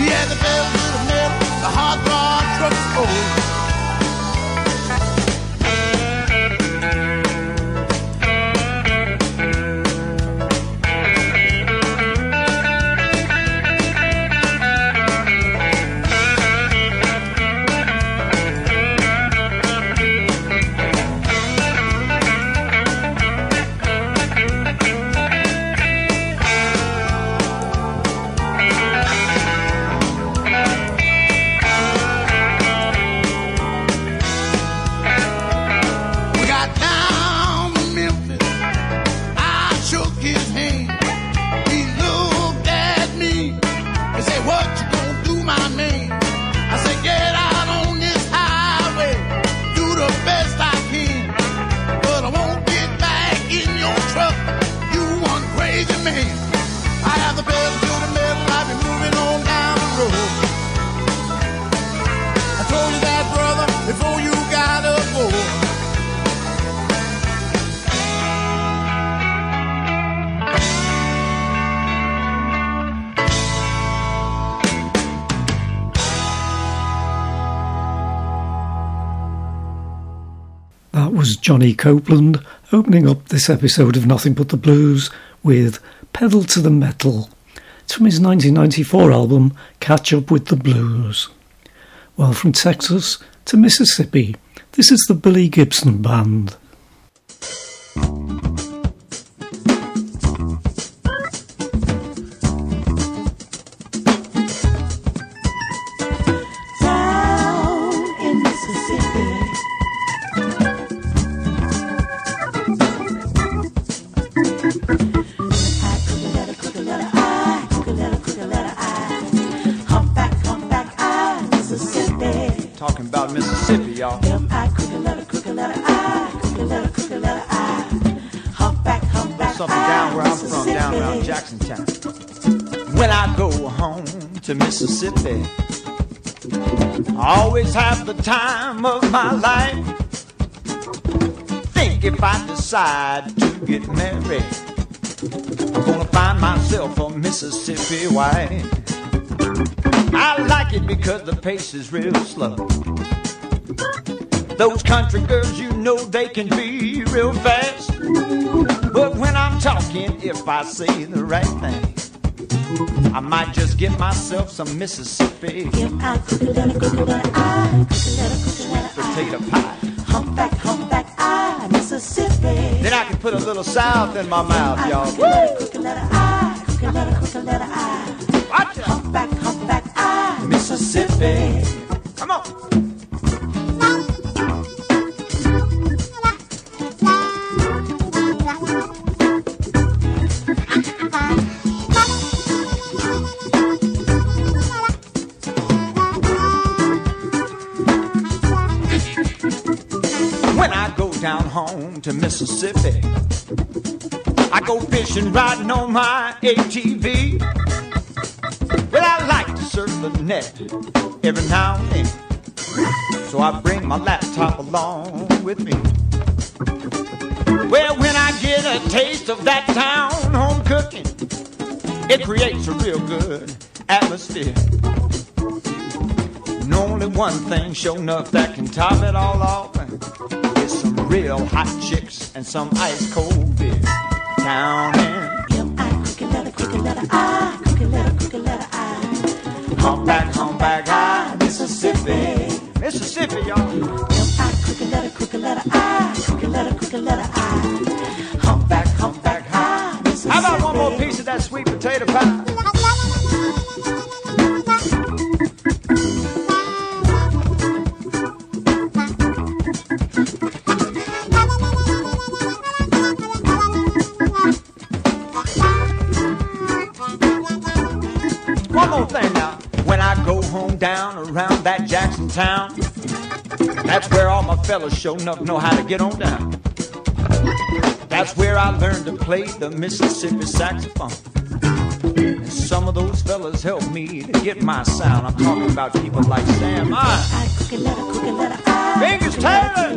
He had the pedal to the metal, the hot rod truck roll. Was Johnny Copeland opening up this episode of Nothing But the Blues with Pedal to the Metal. It's from his 1994 album Catch Up With the Blues. Well, from Texas to Mississippi, this is the Billy Gibson Band. Mississippi, y'all. Something down where I'm from, down around Jacksontown. When I go home to Mississippi, I always have the time of my life. Think if I decide to get married, I'm gonna find myself a Mississippi wife. I like it because the pace is real slow. Those country girls, you know they can be real fast. But when I'm talking, if I say the right thing, I might just get myself some Mississippi potato pie. Humpback, I, Mississippi. Then I can put a little South in my mouth, y'all. Watch it. Humpback, I, Mississippi. Come on. Down home to Mississippi, I go fishing, riding on my ATV. Well, I like to surf the net every now and then, so I bring my laptop along with me. Well, when I get a taste of that town home cooking, it creates a real good atmosphere. And only one thing, sure enough, that can top it all off. Real hot chicks and some ice cold beer down in Humpback, I, Mississippi, y'all. Humpback, I, Mississippi. How about one more piece of that sweet potato pie? Down around that Jackson town, that's where all my fellas sure enough know how to get on down. That's where I learned to play the Mississippi saxophone. And some of those fellas helped me to get my sound. I'm talking about people like Sam I, Fingers Taylor,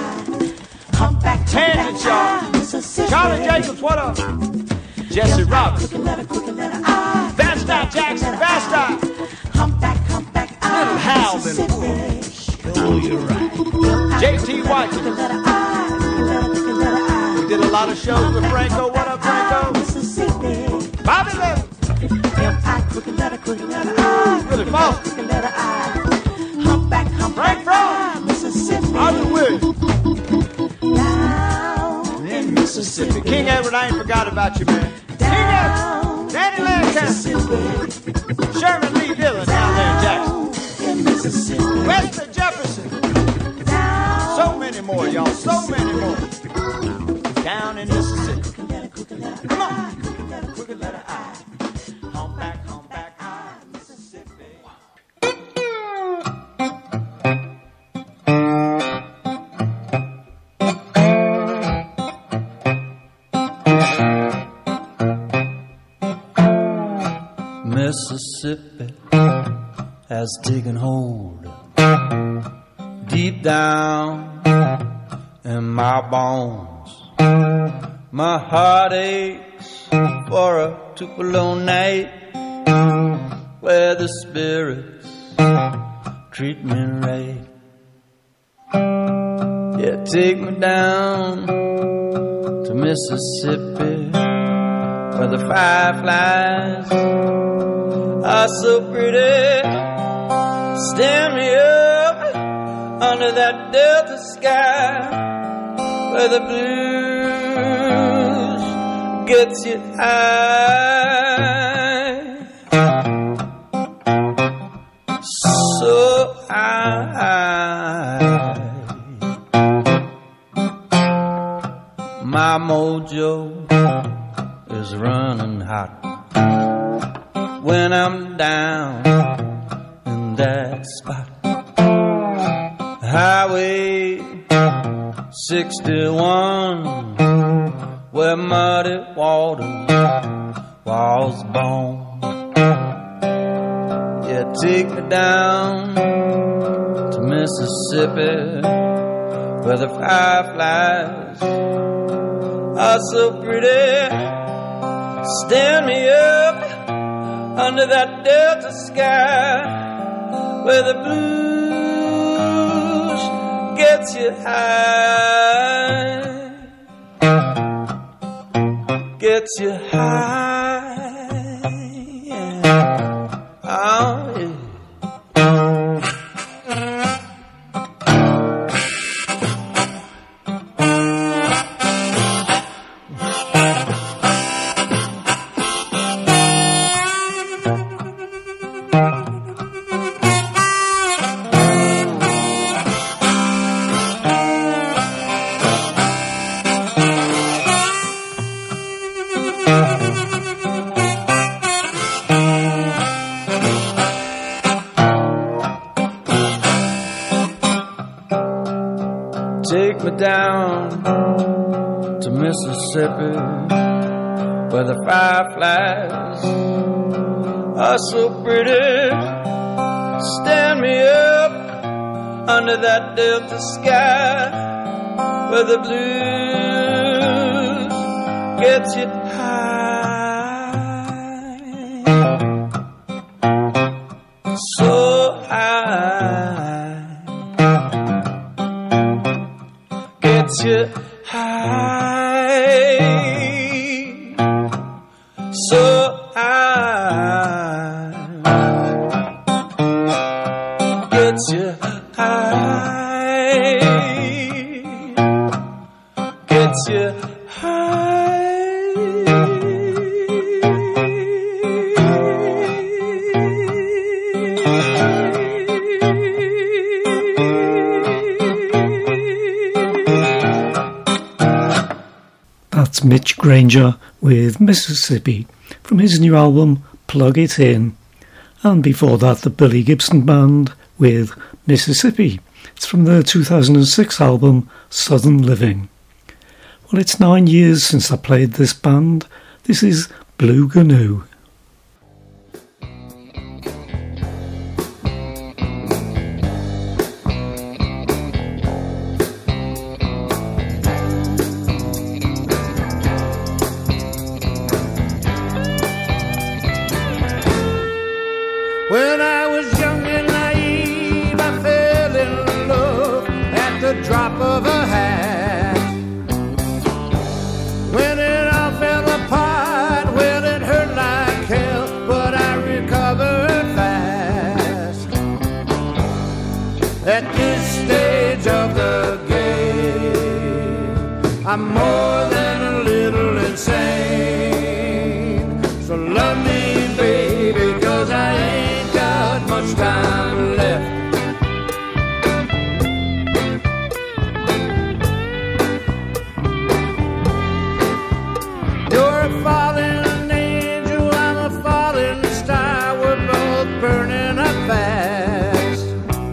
Tangent, y'all, Charlie Jacobs, what up? Jesse Roberts, Vance Jackson, Vance. in the woods. Oh, you're right. J.T. Washington. We did a lot of shows with Franco. What up, Franco? Bobby Levy. Billy Foster. Frank Frost. Arthur Williams. In Mississippi. King Edward, I ain't forgot about you, man. King Edward. Danny Lancaster. Sherman Lee Dillon down there in Jackson. Wester Jefferson. So many more, y'all. So many more. Down in Mississippi. Come on. Crooked letter I. Humpback, I, Mississippi. Mississippi has taken hold deep down in my bones. My heart aches for a Tupelo night where the spirits treat me right. Yeah, take me down to Mississippi where the fireflies are so pretty. Stand me up under that Delta sky where the blues gets you high, so high. My mojo is running hot when I'm down in that spot. Highway 61, where muddy water was born. Yeah, take me down to Mississippi, where the fireflies are so pretty. Stand me up under that Delta sky where the blues gets you high, gets you high. Oh, yeah. Take me down to Mississippi, where the fireflies are so pretty. Stand me up under that Delta sky, where the blues gets you high, so high. Gets you high, so high. Gets you high, gets you high. That's Mitch Granger with Mississippi from his new album Plug It In. And before that, the Billy Gibson Band with Mississippi. It's from their 2006 album Southern Living. Well, it's 9 years since I played this band. This is Blue Gnu. When I was young and naive, the drop of a hat. When it all fell apart, well, it hurt like hell, but I recovered fast. At this stage of the game, I'm more than a little insane. So love me, baby, 'cause I ain't got much time left. You're a fallen angel, I'm a falling star. We're both burning up fast.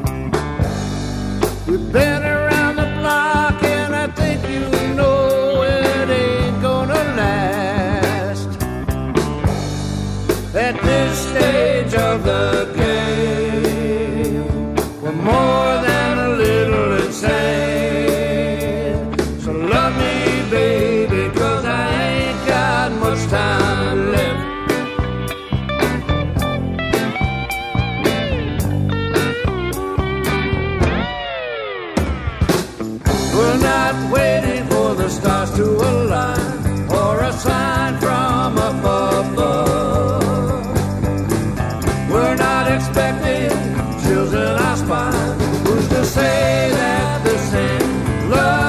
We've been around the block, and I think you know it ain't gonna last. At this stage of the game, we're more than a little insane. So love me, baby, 'cause I ain't got much time left. We're not waiting for the stars to align or a sign from up above. We're not expecting chills in our spine. Who's to say that this ain't love?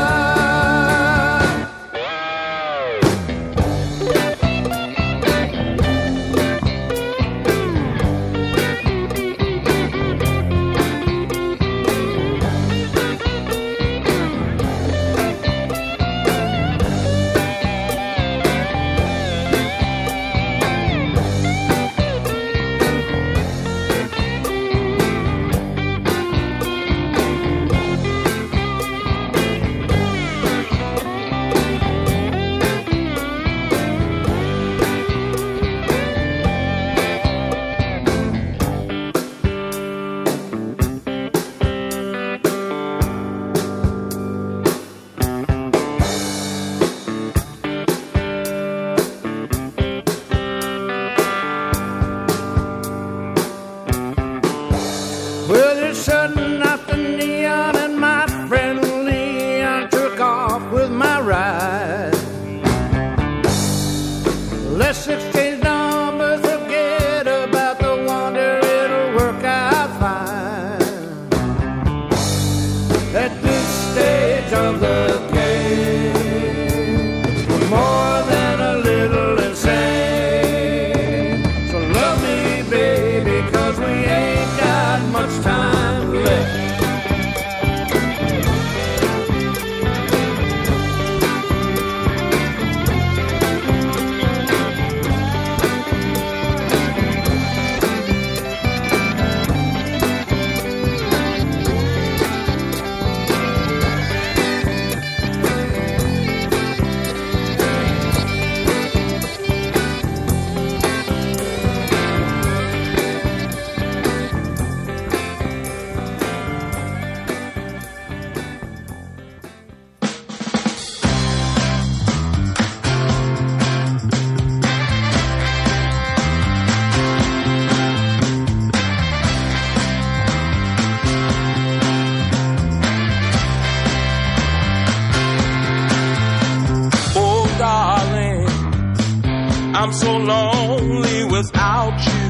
Well, they're shutting off the neon, and my friend Leon took off with my ride. Let's exchange numbers, forget about the wonder, it'll work out fine. At this stage of the game, we're more than a little insane. So love me, baby, 'cause we ain't got much time left. I'm so lonely without you.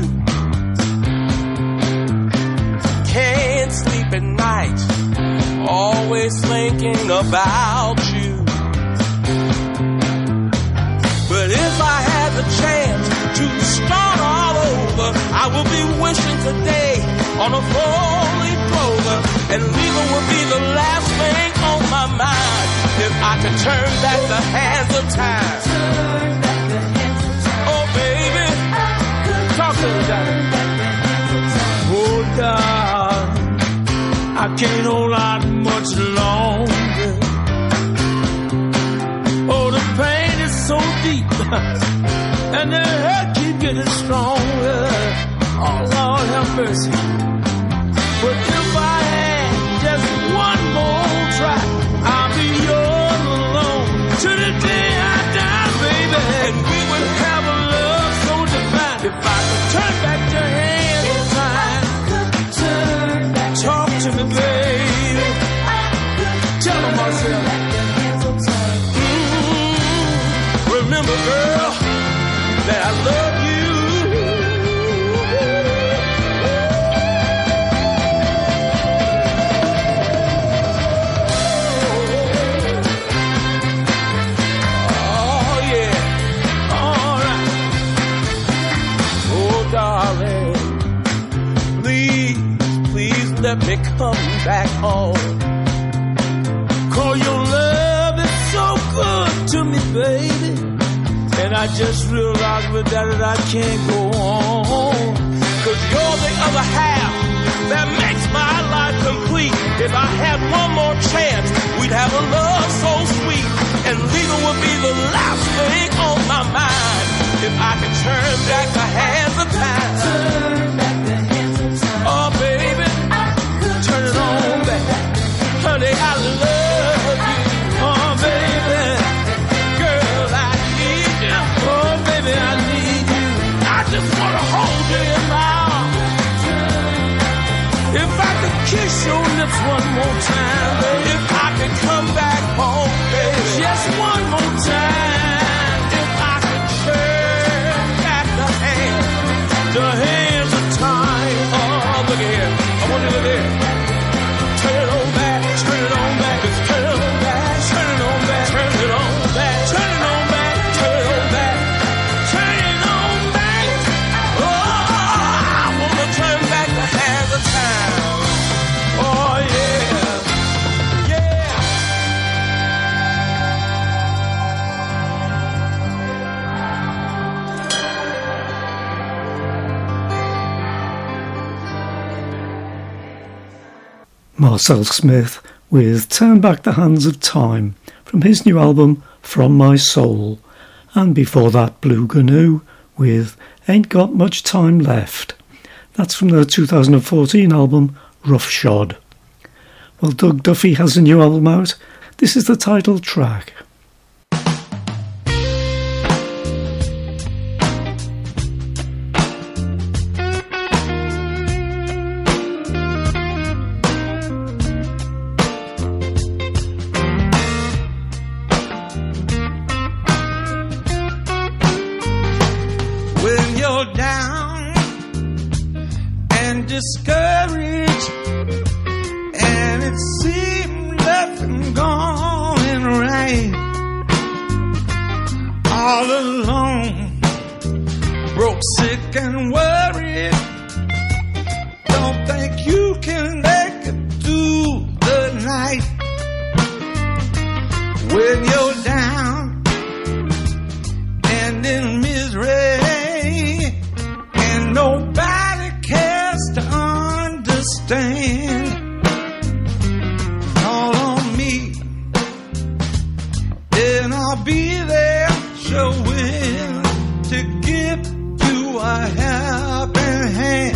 Can't sleep at night, always thinking about you. But if I had the chance to start all over, I would be wishing today on a four-leaf clover, and leaving would be the last thing on my mind. If I could turn back the hands of time. Oh, darling, I can't hold out much longer. Oh, the pain is so deep, and the hurt keeps getting stronger. Oh, Lord, have mercy. But if I had just one more try, I'll be yours alone to the day I die, baby. And we would have a love so divine. If I could turn back your hands in time, talk to me, baby. let me come back home. 'Cause your love is so good to me, baby. And I just realized with that I can't go on. 'Cause you're the other half that makes my life complete. If I had one more chance, we'd have a love so sweet. And leaving would be the last thing on my mind. If I could turn back the hands of time. Oh, baby, turn it on back. Honey, I love you. Oh, baby, girl, I need you. Oh, baby, I need you. I just want to hold you in my arms. If I could kiss your lips one more time, baby. If I could come back home, baby. Just one more time. If I could turn back the hands of time. Oh, look here. I want you to look here. Turn it on back. Turn it on back. Just turn it on back. Turn it on back. Turn it on back. Turn it on back. Turn it on back. Turn it on back. Oh, I want to turn back the hands of time. Oh, yeah. Yeah. Marcel Smith with Turn Back the Hands of Time from his new album From My Soul, and before that Blue Gnu with Ain't Got Much Time Left. That's from their 2014 album Roughshod. Well, Doug Duffy has a new album out. This is the title track. When you're down and discouraged, and it seems nothing going right, all alone, broke, sick and worried, don't think you can make it through the night. When you're down and in misery, and nobody cares to understand, call on me and I'll be there, showing to give you a helping hand.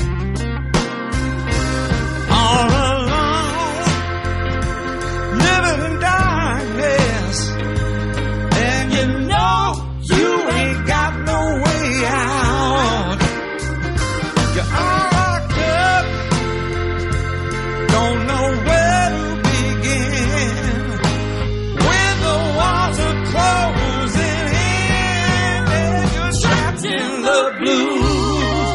All alone, living in darkness, and you know you ain't got no way out. You're all locked up, don't know where to begin. When the walls are closing in, and you're trapped in the blues.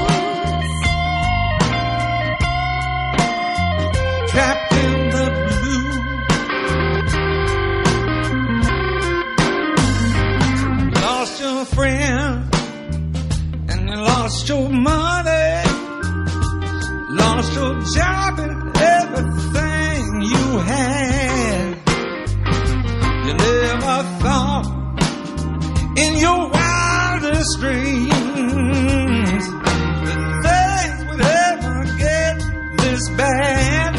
Trapped in the blue. Lost your friend, and you lost your money, lost your job and everything you had. You never thought in your wildest dreams that things would ever get this bad.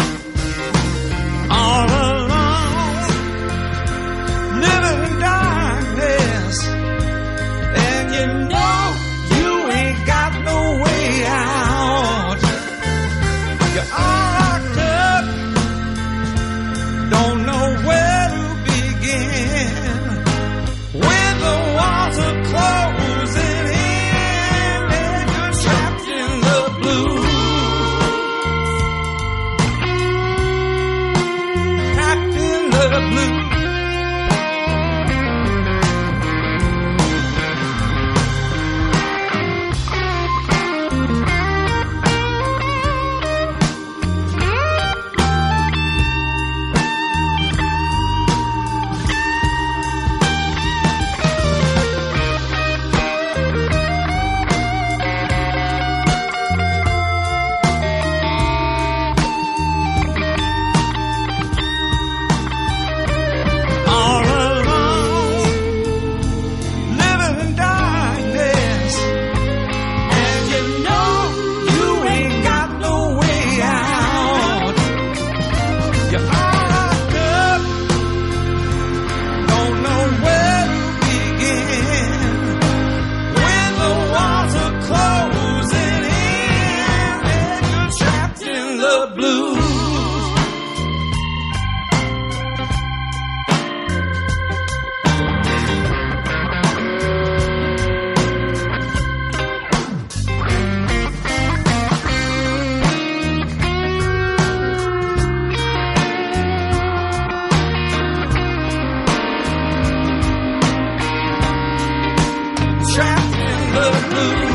All alone, living in darkness, and you know you ain't got no way out. You're all locked up, don't know where to begin. When the walls are closing in, and you're trapped in the blue. Trapped in the blue. the blues. Trapped in the blues.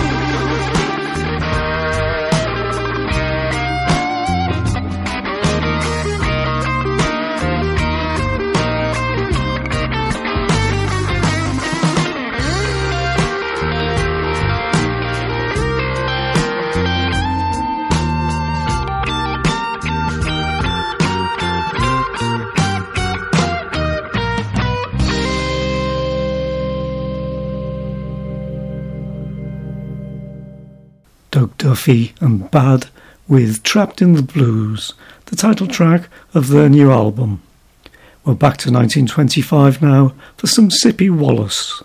Doug Duffy and Bad with Trapped in the Blues, the title track of their new album. We're back to 1925 now for some Sippy Wallace.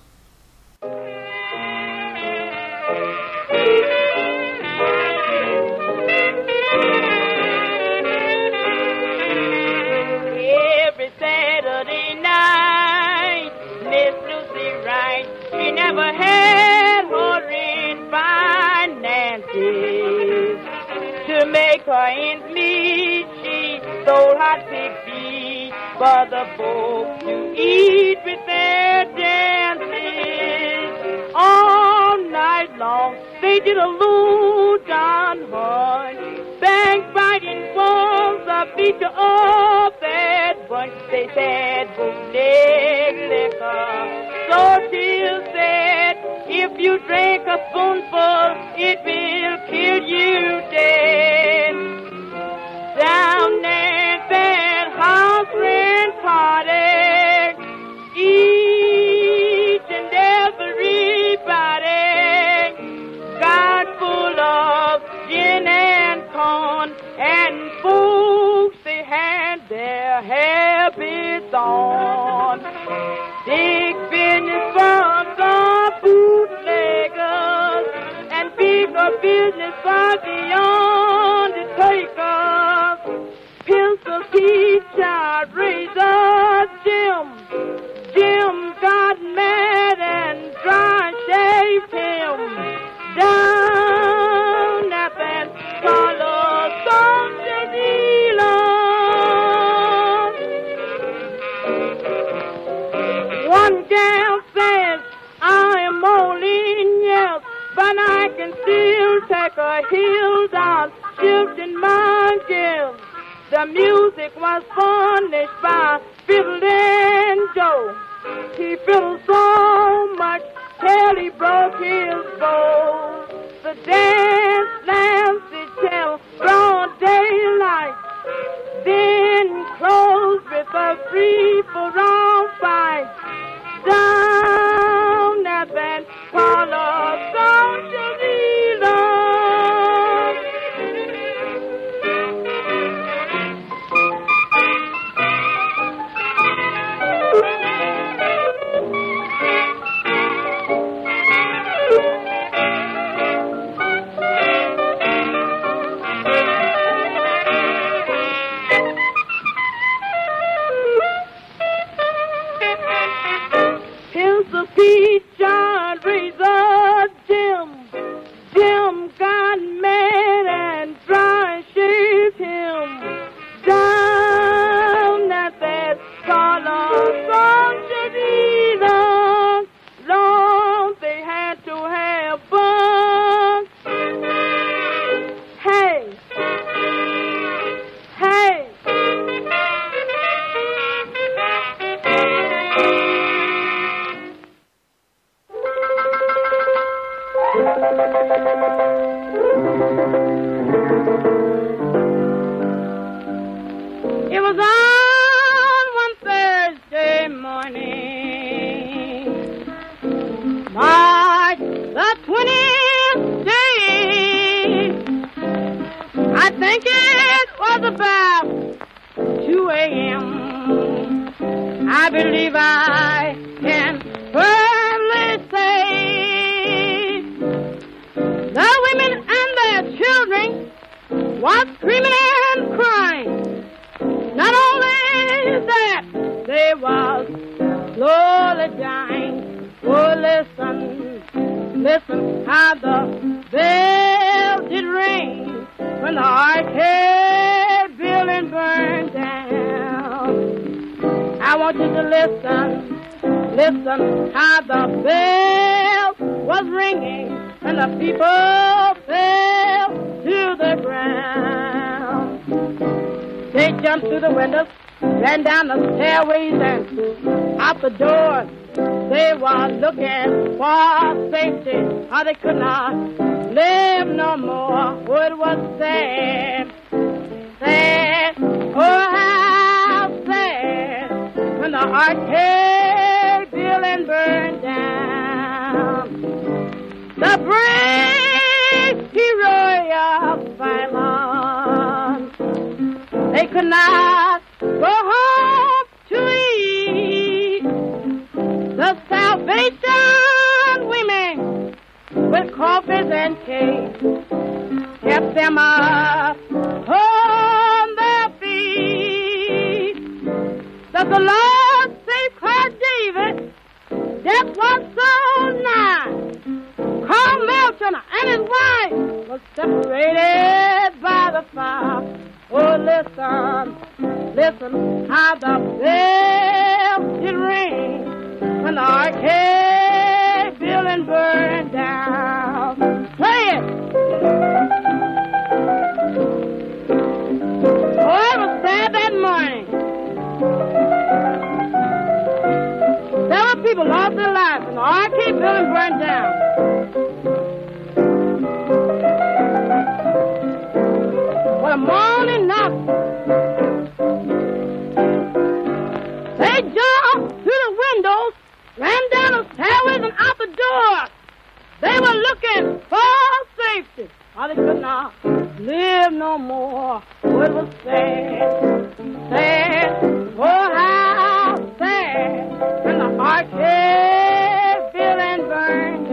Every Saturday night, Miss Lucy Wright, she never had her in finances. To make her ends meet, she sold hot pig feet for the folks to eat with their dances. All night long, they did a loot on her, backbiting was the feature of that bunch. They said bootleg liquor, so she said, if you drink a spoonful, it will kill you dead. Down at that house rent party, each and everybody got full of gin and corn, and folks, they had their habits on. Big business for the bootleggers, and bigger business for the undertakers. Pencil, T-shirt, razor, Jim got mad and dry shaved him down at that color social dealer. One gal says, I am old in years, but I can still take a hill down, shifting my gills. The music was furnished by Fiddlin' Joe. He fiddled so much till he broke his bow. The dance lasted till broad daylight, then closed with a free-for-all fight. Down at that color social dealer. Peach and razor, Jim got mad and dry shaved him down at that color social dealer. Lord, they had to have fun. Hey. It was on one Thursday morning, March the 20th day. I think it was about 2 a.m. I believe I can firmly say the women and their children was screaming and crying. Not only that, they was slowly dying. Oh, listen how the bell did ring when the arcade building burned down. I want you to listen how the bell was ringing when the people fell to the ground. They jumped through the windows, ran down the stairways and out the doors. They were looking for safety, or they could not live no more. Oh, it was sad, sad, oh how sad, when the arcade building burned down. The brave hero of violence, they could not go home to eat. The Salvation women with coffees and cakes kept them up on their feet. That the Lord saved Clark David, death was so nigh. Carl Melton and his wife was separated by the fire. Oh, listen how the bell did ring when the arcade building burned down. Play it! Oh, it was sad that morning. Several people lost their lives when the arcade building burned down. What a morning knock. They jumped through the windows, ran down the stairways and out the door. They were looking for safety, or they could not live no more. Oh, it was sad, sad, oh how sad, when the arcade building burned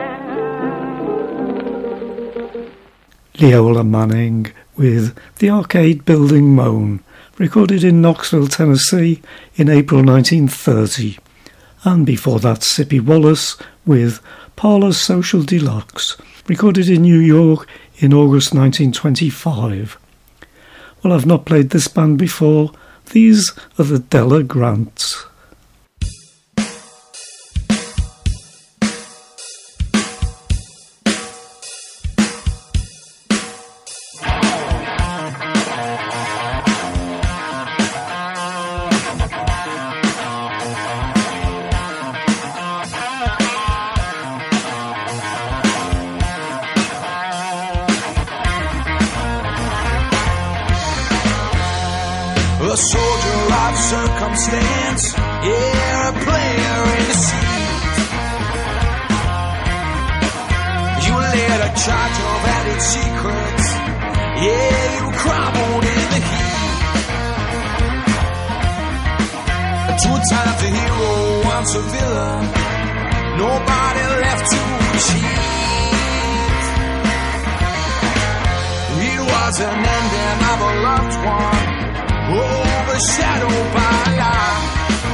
down. Leola Manning with The Arcade Building Moan, recorded in Knoxville, Tennessee in April 1930. And before that, Sippy Wallace with Parlour Social Deluxe, recorded in New York in August 1925. Well, I've not played this band before. These are the Della Grants. A soldier of circumstance, yeah, a player in the seat. You led a charge of added secrets, yeah, you crumbled in the heat. 2 times a hero, once a villain, nobody left to cheat. It was an ending of a loved one, overshadowed by light.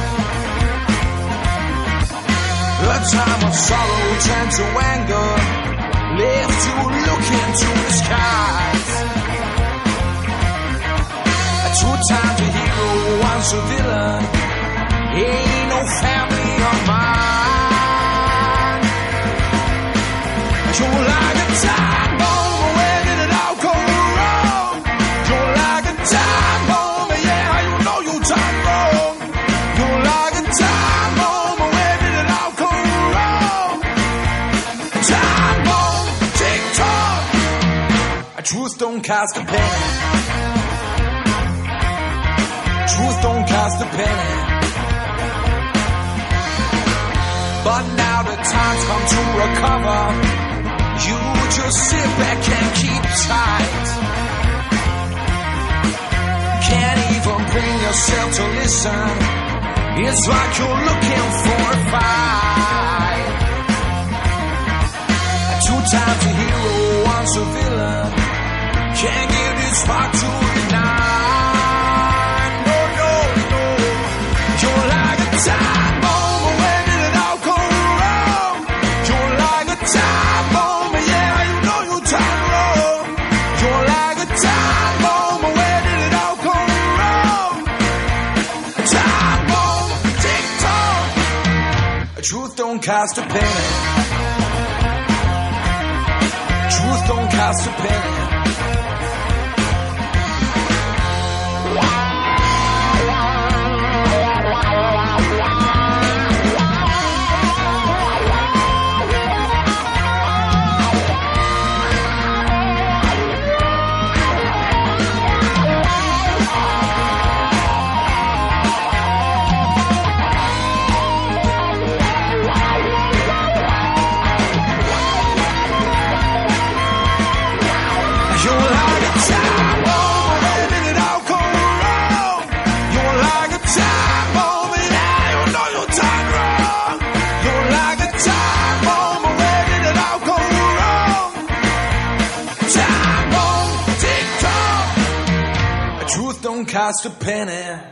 A time of sorrow turned to anger, left you looking to the skies. 2 times a hero, once a villain, ain't no family of mine. You're like a time bomb, where did it all go wrong? You're like a time bomb. Truth don't cost a penny. Truth don't cost a penny. But now the time's come to recover. You just sit back and keep tight. Can't even bring yourself to listen. It's like you're looking for a fight. 2 times a hero, once a villain. Can't give this spark to ignite. cost a penny. Truth don't cost a penny. Cost a penny.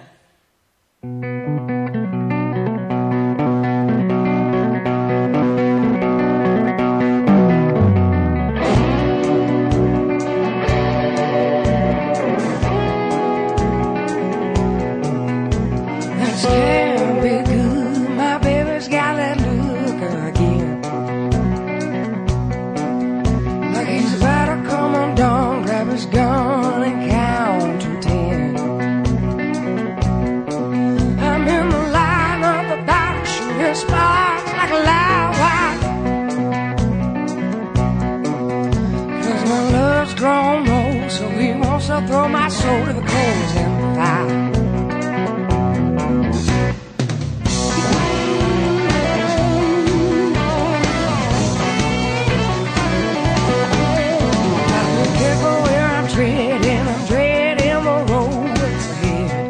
This can't be good. My baby's got that look again. Like he's about to come undone, grab his gun and count to 10. Sparks like a loud wire, 'cause my love's grown old, so he wants to throw my soul to the coals and the fire. Gotta be careful where I'm treading the roads ahead,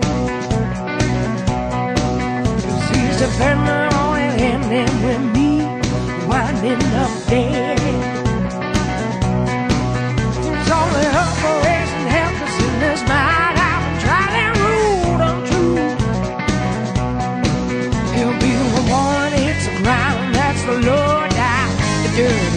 'cause he's depending ending with me winding up dead. It's only her for raising helpless in this mind. I've tried and ruled untrue. He'll be the one, it's the ground, that's the Lord, the dirty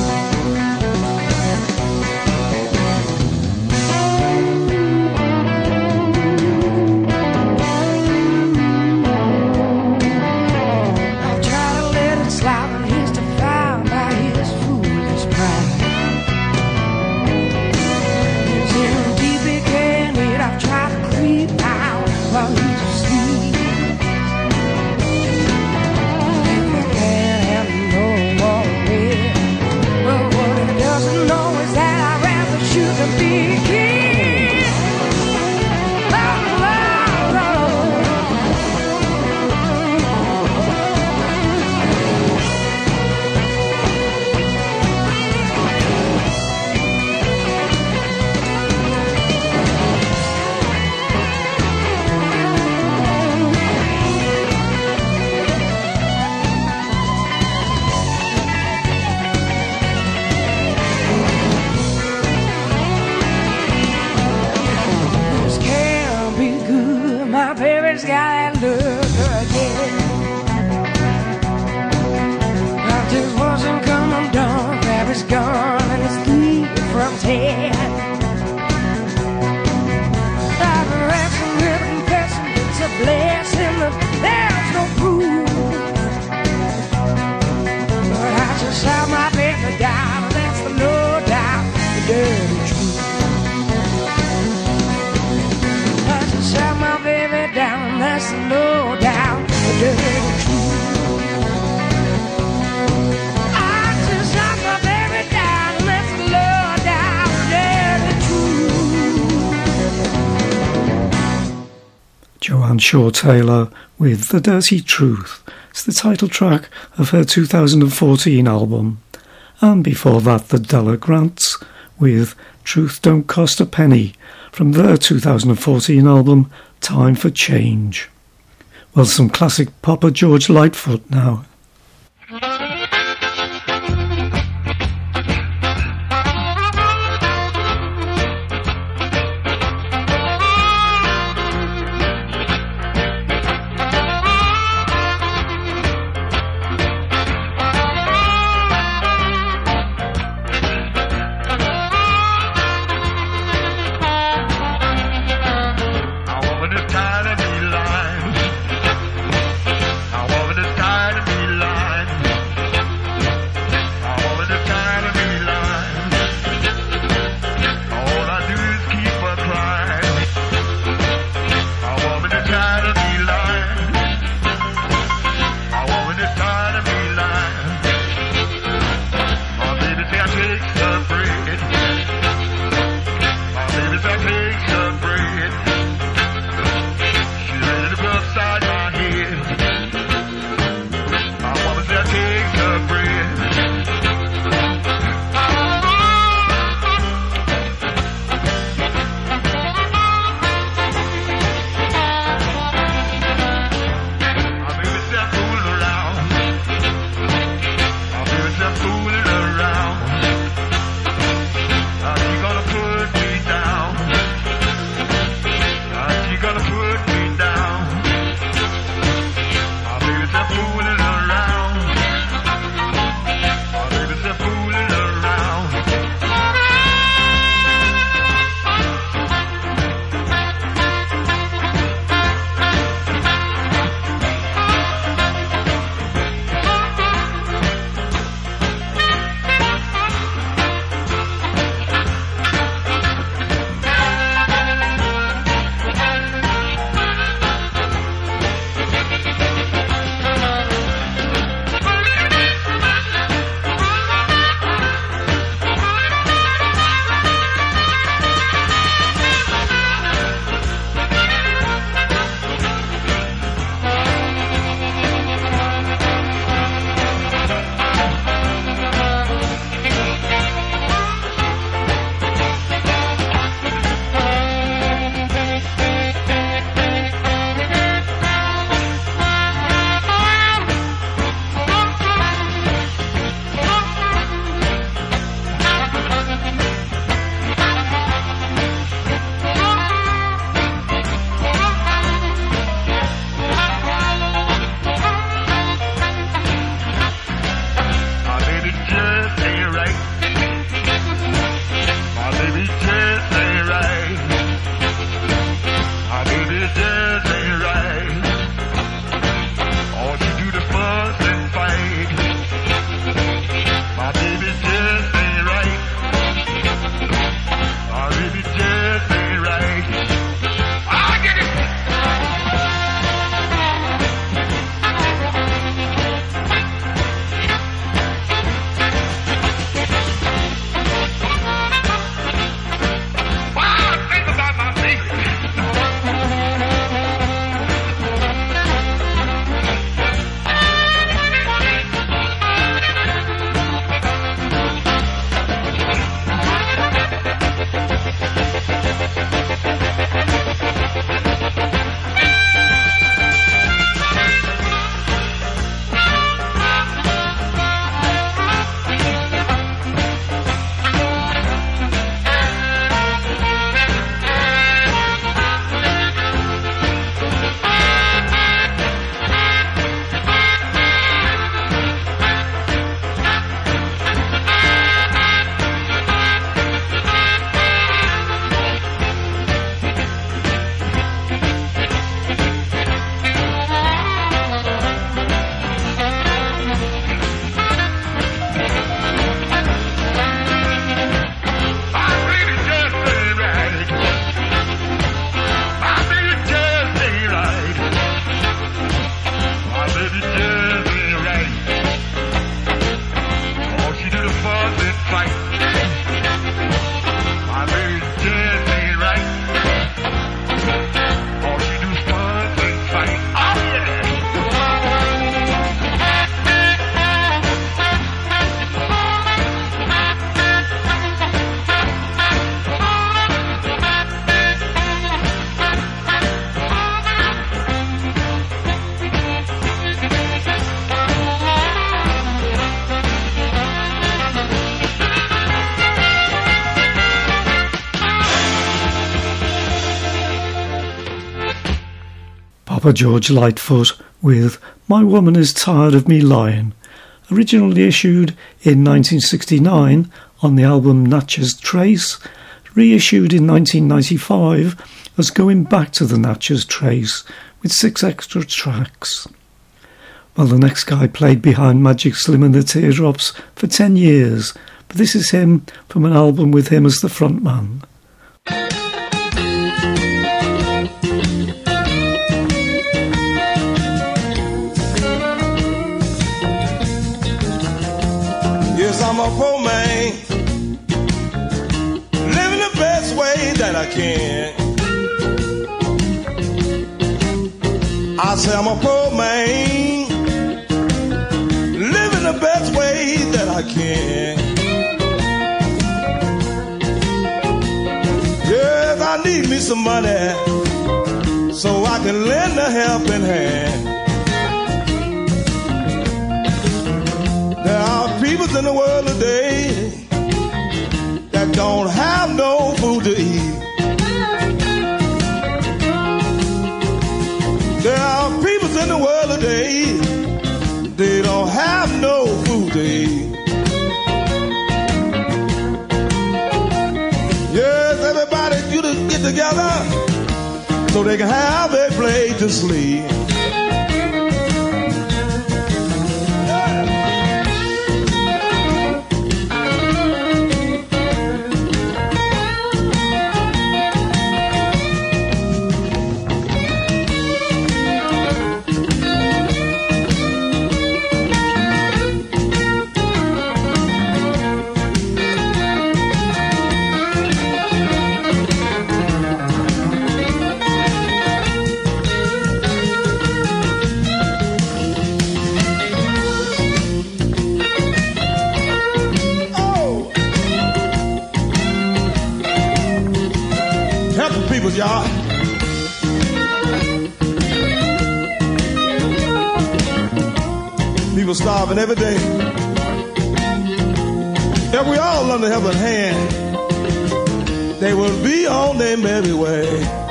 Joanne Shaw Taylor with The Dirty Truth. It's the title track of her 2014 album. And before that, the Della Grants with Truth Don't Cost a Penny from their 2014 album Time for Change. Well, some classic Papa George Lightfoot now. Tired of me Papa George Lightfoot with My Woman Is Tired of Me Lying, originally issued in 1969 on the album Natchez Trace, reissued in 1995 as Going Back to the Natchez Trace with 6 extra tracks. Well, the next guy played behind Magic Slim and the Teardrops for 10 years, but this is him from an album with him as the frontman. Yes, I'm a poor man, living the best way that I can. I say I'm a poor man, living the best way that I can. Yes, I need me some money so I can lend a helping hand. There are people in the world today that don't have no food to eat. There are people in the world today, they don't have no food to eat. Yes, everybody you to get together so they can have a place to sleep. Y'all. People starving every day. If we all lend a helping hand, they will be on their merry way.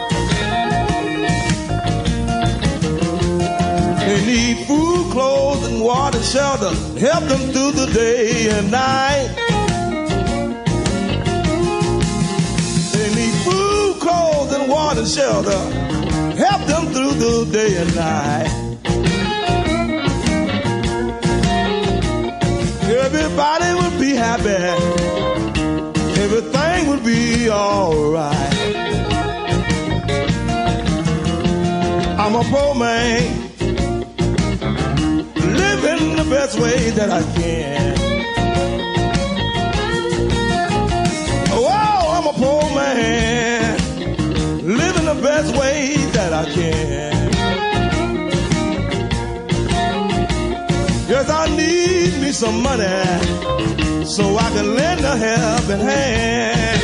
They need food, clothes, and water, shelter. Help them through the day and night. They need food, clothes, and water, shelter. Help them through the day and night. Everybody would be happy. Everything would be alright. I'm a poor man, living the best way that I can. Oh, I'm a poor man, living the best way that I can. Yes, I need me some money so I can lend a helping hand.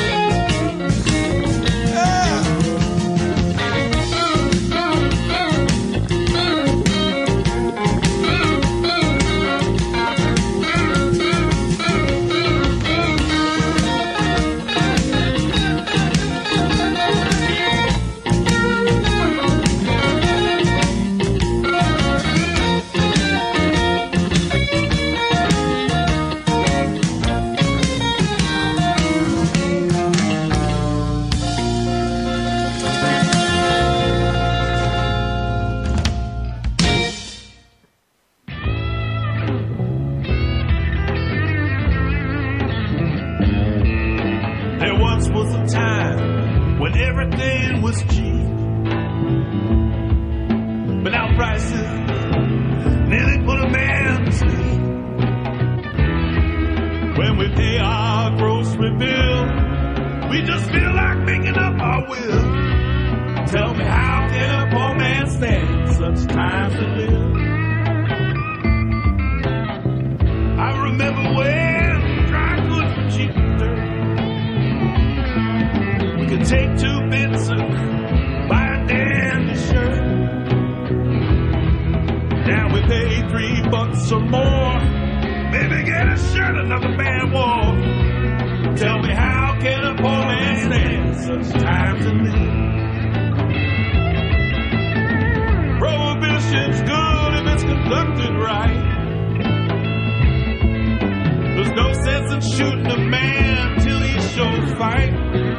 one shooting a man till he shows fight.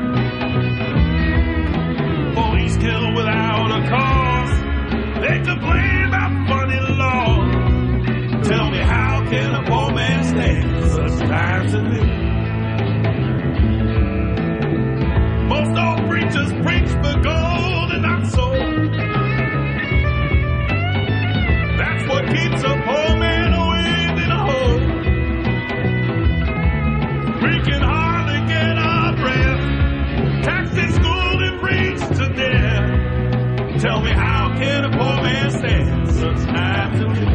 Police kill without a cause. They complain about funny laws. Tell me, how can a poor man stand such times as this? Most all preachers preach for gold and not soul. That's what keeps a poor man away in a hole. We can hardly get our breath. Taxed in school and preached to death. Tell me, how can a poor man stand such times as this?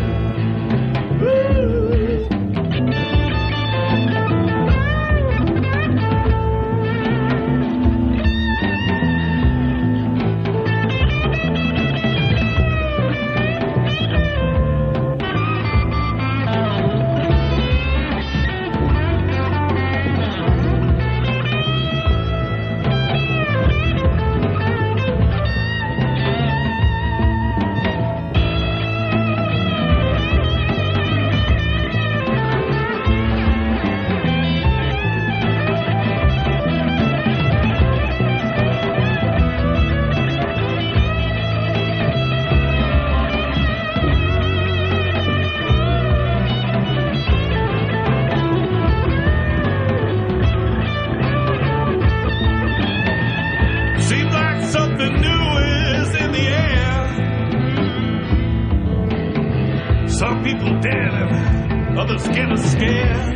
Some people dead and others getting scared.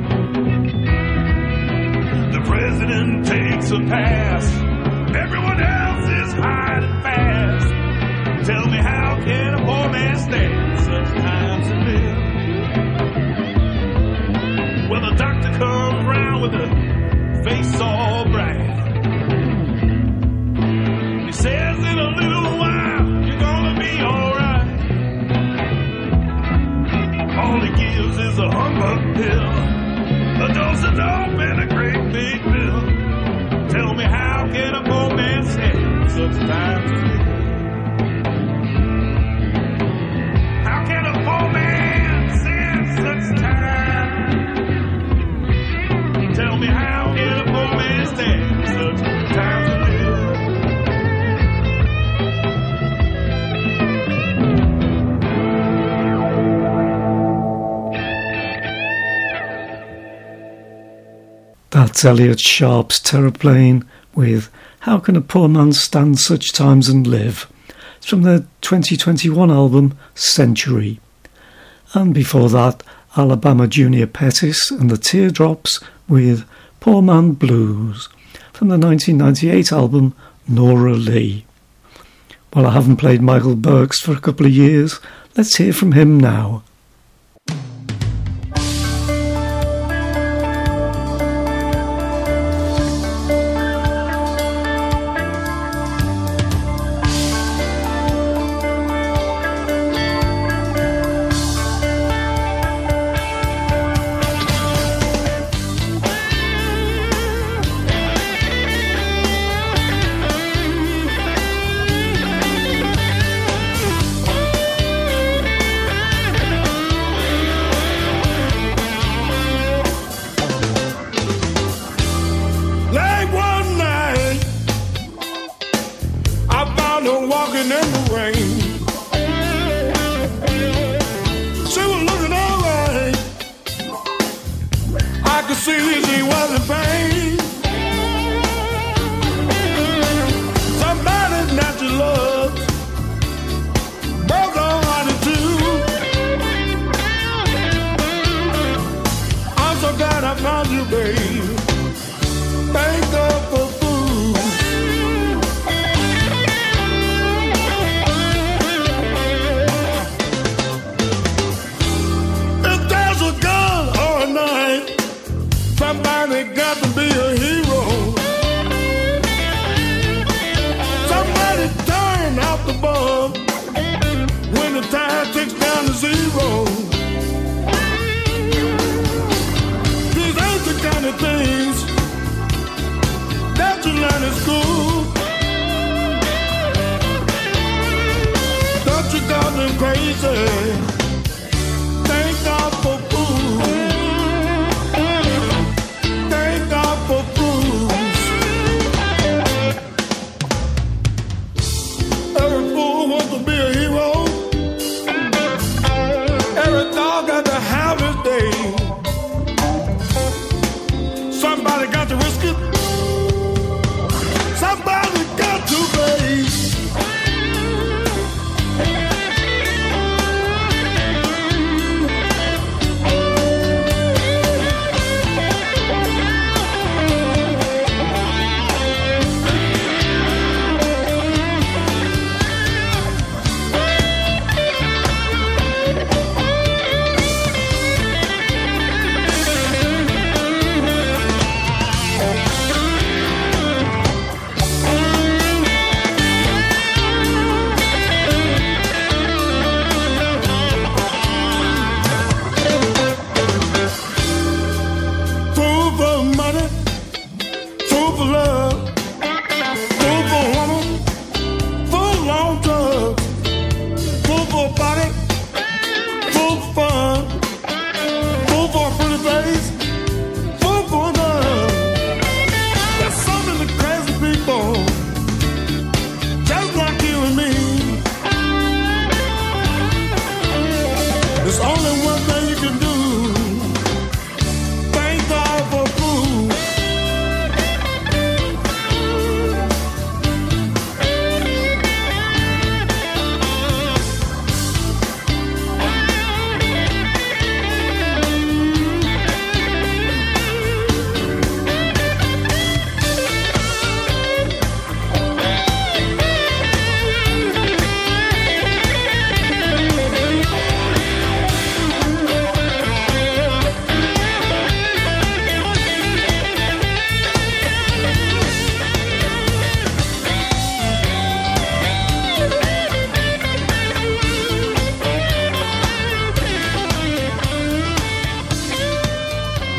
The president takes a pass. Everyone else is hiding fast. Tell me, how can a poor man stand such times to live? Well, the doctor comes round with a face all bright. He says, in a little while, you're gonna be alright. All he gives is a humbug pill, a dose of dope and a great big bill. Tell me, how can a poor man stand such times as this? How can a poor man stand such times? Tell me, how can a poor man stand such times as this? That's Elliot Sharp's Terraplane with How Can a Poor Man Stand Such Times and Live? It's from their 2021 album Century. And before that, Alabama Junior Pettis and the Teardrops with Poor Man Blues from the 1998 album Nora Lee. Well, I haven't played Michael Burks for a couple of years. Let's hear from him now. Somebody got to be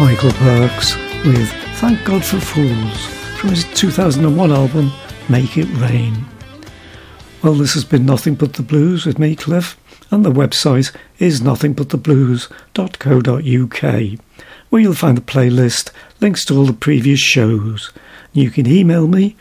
Michael Burks with Thank God for Fools from his 2001 album Make It Rain. Well, this has been Nothing But the Blues with me, Cliff, and the website is nothingbuttheblues.co.uk, where you'll find a playlist, links to all the previous shows. You can email me,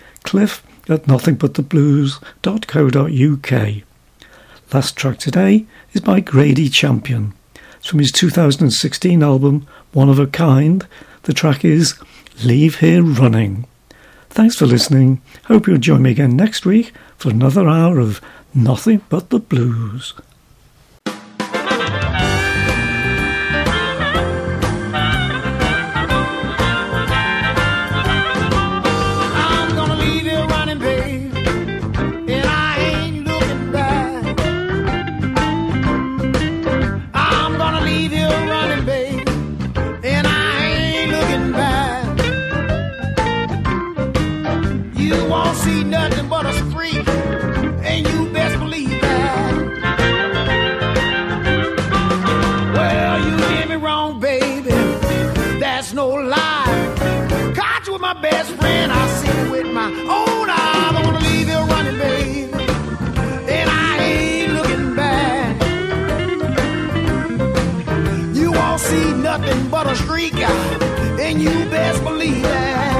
cliff@nothingbuttheblues.co.uk. Last track today is by Grady Champion. It's from his 2016 album One of a Kind. The track is Leave Here Running. Thanks for listening. Hope you'll join me again next week for another hour of Nothing But the Blues. Nothing but a streak, and you best believe that. Well, you did me wrong, baby. That's no lie. Caught you with my best friend. I seen it with my own eyes. I wanna leave you running, baby, and I ain't looking back. You won't see nothing but a streak, and you best believe that.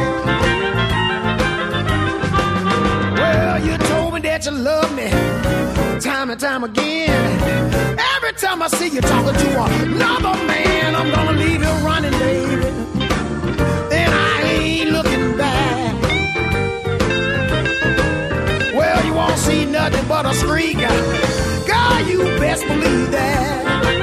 You told me that you love me time and time again. Every time I see you talking to another man, I'm gonna leave you running, baby, and I ain't looking back. Well, you won't see nothing but a streak. God, you best believe that.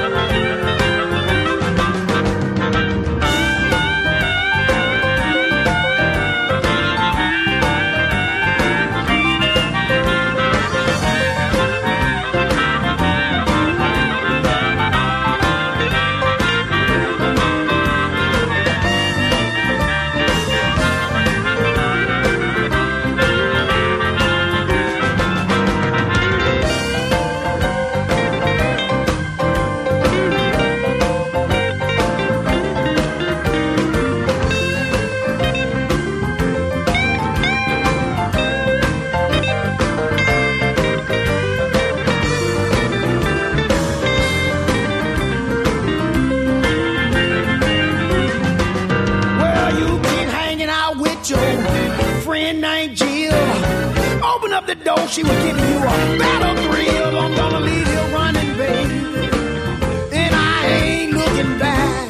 She was giving you a better thrill. I'm gonna leave you running, baby, and I ain't looking back.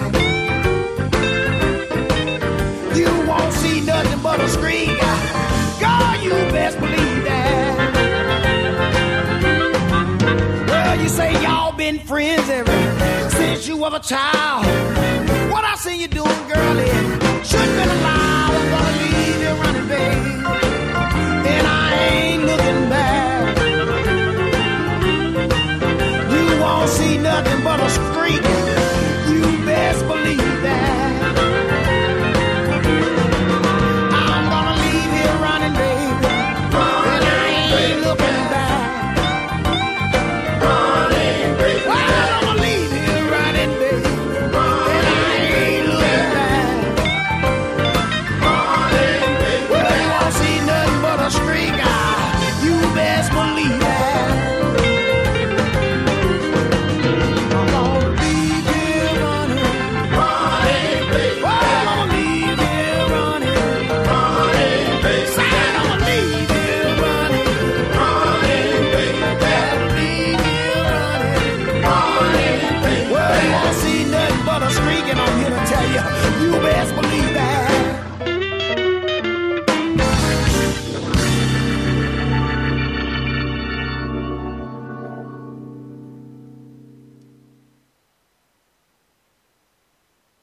You won't see nothing but a scream. God, you best believe that. Well, you say y'all been friends ever since you was a child. What I see you doing, girl, it shouldn't been allowed. I'm gonna leave you running, baby, and I ain't looking back.